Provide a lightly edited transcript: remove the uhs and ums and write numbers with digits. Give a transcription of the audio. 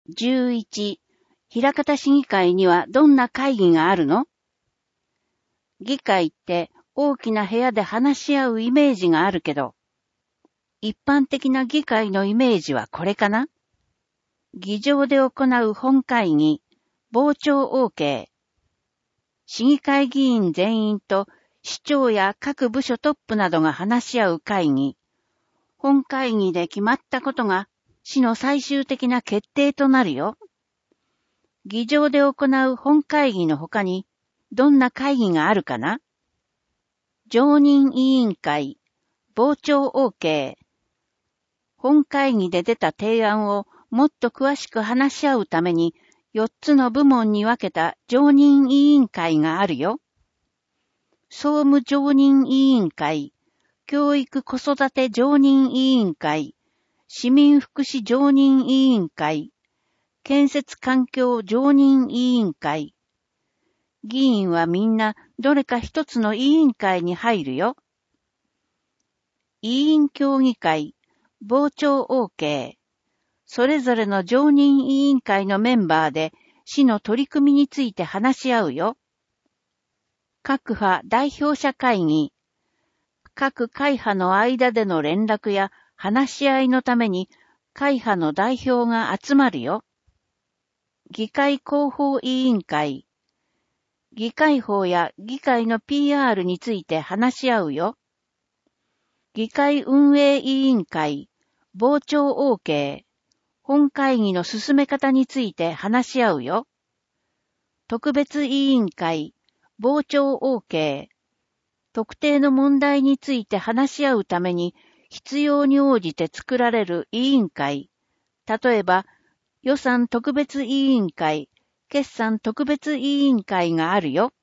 11、枚方市議会にはどんな会議があるの？議会って大きな部屋で話し合うイメージがあるけど、一般的な議会のイメージはこれかな？議場で行う本会議、傍聴 OK。市議会議員全員と市長や各部署トップなどが話し合う会議。本会議で決まったことが市の最終的な決定となるよ。議場で行う本会議の他にどんな会議があるかな？常任委員会、傍聴 OK。本会議で出た提案をもっと詳しく話し合うために4つの部門に分けた常任委員会があるよ。総務常任委員会、教育子育て常任委員会、市民福祉常任委員会、建設環境常任委員会。議員はみんなどれか一つの委員会に入るよ。委員協議会、傍聴 OK。それぞれの常任委員会のメンバーで市の取り組みについて話し合うよ。各派代表者会議。各会派の間での連絡や話し合いのために会派の代表が集まるよ。議会広報委員会。議会法や議会の PR について話し合うよ。議会運営委員会、傍聴 OK。本会議の進め方について話し合うよ。特別委員会、傍聴 OK。特定の問題について話し合うために必要に応じて作られる委員会。例えば、予算特別委員会、決算特別委員会があるよ。